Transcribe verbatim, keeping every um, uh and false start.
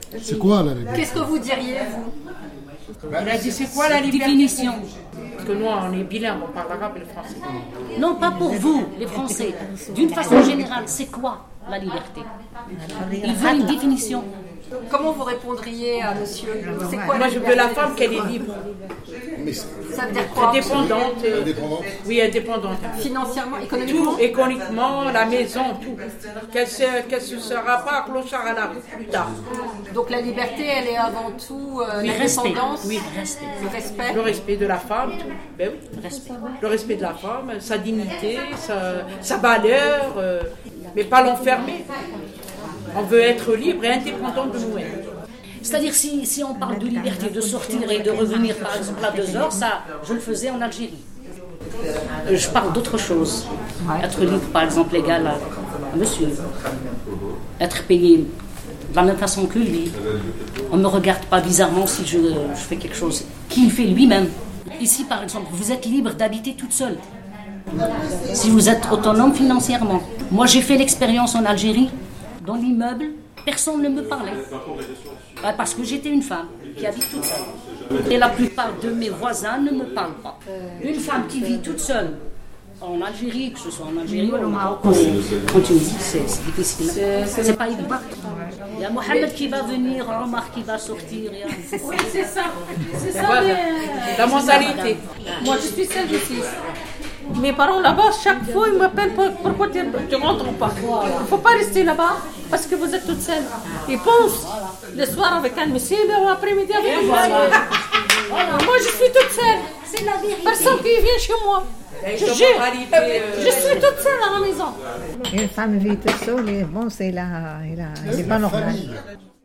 C'est quoi la liberté? Qu'est-ce que vous diriez, vous? Il a dit c'est quoi la liberté? Définition. Parce que nous, on est bilingue, on parle l'arabe et le français. Non, pas pour vous, les Français. D'une façon générale, c'est quoi la liberté? Il veut une définition. Comment vous répondriez à monsieur? C'est quoi Moi, la je veux liberté? la femme qu'elle est libre, Mais c'est- Ça veut dire quoi? indépendante. euh, Indépendante. Oui, indépendante. Financièrement, économiquement? Tout, économiquement, la maison, tout. Qu'elle ne qu'elle se sera pas clochard à la rue plus tard. Donc la liberté, elle est avant tout euh, Oui, respect. l'indépendance, Oui, respect. le respect. Le respect de la femme, tout. Ben oui. Respect. Le respect de la femme, sa dignité, sa, sa valeur, euh, mais pas l'enfermer. On veut être libre et indépendant de nous-mêmes. C'est-à-dire, si, si on parle de liberté, de sortir et de revenir, par exemple, à deux heures, ça, je le faisais en Algérie. Euh, Je parle d'autre chose. Être libre, par exemple, égal à, à monsieur. Être payé de la même façon que lui. On ne me regarde pas bizarrement si je, je fais quelque chose qu'il fait lui-même. Ici, par exemple, vous êtes libre d'habiter toute seule. Si vous êtes autonome financièrement. Moi, j'ai fait l'expérience en Algérie. Dans l'immeuble, personne ne me parlait. Ouais, parce que j'étais une femme qui habite toute seule. Et la plupart de mes voisins ne me parlent pas. Une femme qui vit toute seule en Algérie, que ce soit en Algérie ou au Maroc, en Tunisie, c'est c'est difficile. C'est pas évident. Il y a Mohamed qui va venir, Omar qui va sortir. il y a- Oui, c'est ça. C'est ça. Voilà. mais- La mentalité. Moi, je suis seule ici. Mes parents là-bas, chaque fois, ils m'appellent pour- pourquoi tu ne rentres pas. Il ne faut pas rester là-bas parce que vous êtes toute seule. Ils pensent le soir avec un monsieur, l'après-midi avec un monsieur. Moi, je suis toute seule. C'est la vérité. Personne qui vient chez moi. Je Une jure. moralité, euh, Je suis toute seule à la maison. Une femme vit toute seule, et bon, c'est là, elle n'est pas normale. Famille.